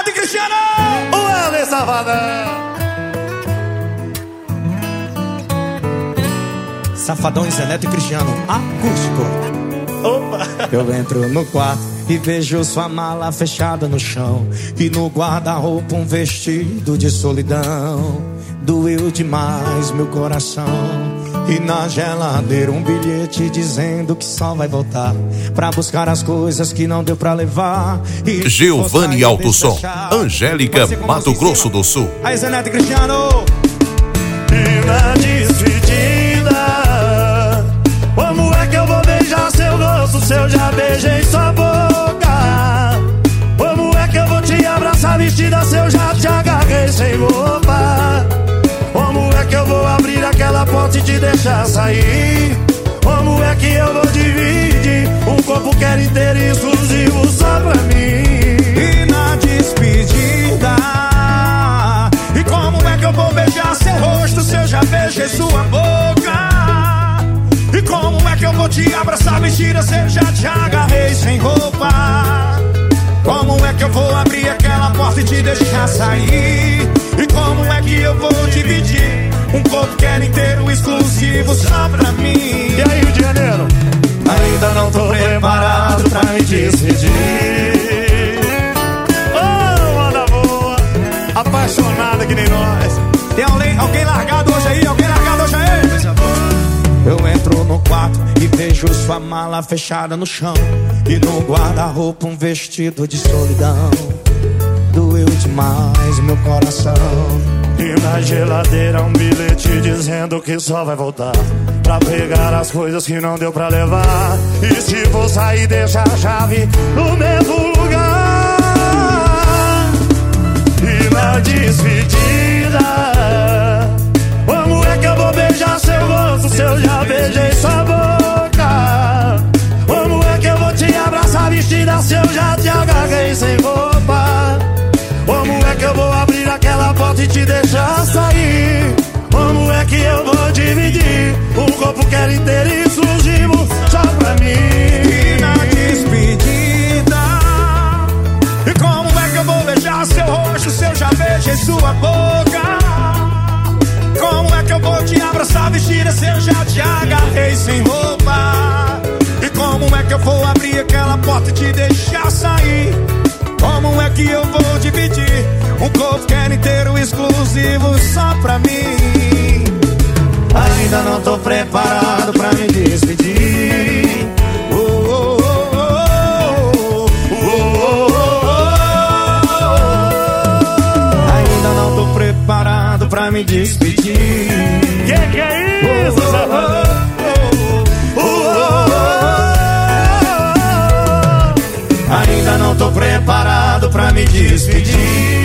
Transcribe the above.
Zeneto e Cristiano! O Helder Safadão! Safadões, Zeneto e Cristiano, acústico. Opa! Eu entro no quarto e vejo sua mala fechada no chão, e no guarda-roupa um vestido de solidão. Doeu demais meu coração. E na geladeira um bilhete dizendo que só vai voltar pra buscar as coisas que não deu pra levar. Giovanni Autosom, Angélica, Mato Grosso do Sul. Aí, Zeneto e Cristiano. E na despedida, como é que eu vou beijar seu rosto se eu já beijei sua boca? Como é que eu vou te abraçar vestida se eu já te agarrei sem roupa? Como é que eu vou abrir aquela porta e te deixar sair? Como é que eu vou dividir um corpo que era inteiro e exclusivo só pra mim? E na despedida, e como é que eu vou beijar seu rosto se eu já beijei sua boca? E como é que eu vou te abraçar vestida se eu já te agarrei sem roupa? Como é que eu vou abrir aquela porta e te deixar sair? E como é que eu vou dividir um corpo que era inteiro exclusivo só pra mim? E aí, Rio de Janeiro? Ainda não tô preparado pra me despedir. Oh, manda boa, apaixonada que nem nós. Tem alguém largado hoje aí? Alguém largado hoje aí? Eu entro no quarto e vejo sua mala fechada no chão, e no guarda-roupa um vestido de solidão. Doeu demais meu coração. E na geladeira um bilhete dizendo que só vai voltar pra pegar as coisas que não deu pra levar. E se for sair, deixa a chave no mesmo lugar. E na despedida, como é que eu vou beijar seu rosto se eu já beijei sua boca? Como é que eu vou te abraçar vestida se eu já te agarrei sem roupa? Como é que eu vou abrir aquela porta e te deixar sair? Como é que eu vou dividir um corpo que era inteiro e exclusivo só pra mim? E na despedida, e como é que eu vou beijar seu rosto se eu já beijei sua boca? Como é que eu vou te abraçar vestida se eu já te agarrei sem roupa? E como é que eu vou abrir aquela porta e te deixar sair? Como é que eu vou dividir um corpo que era inteiro exclusivo só pra mim? Ainda não tô preparado pra me despedir. Ainda não tô preparado pra me despedir. Que é isso, Safadão? Ainda não tô preparado pra me despedir.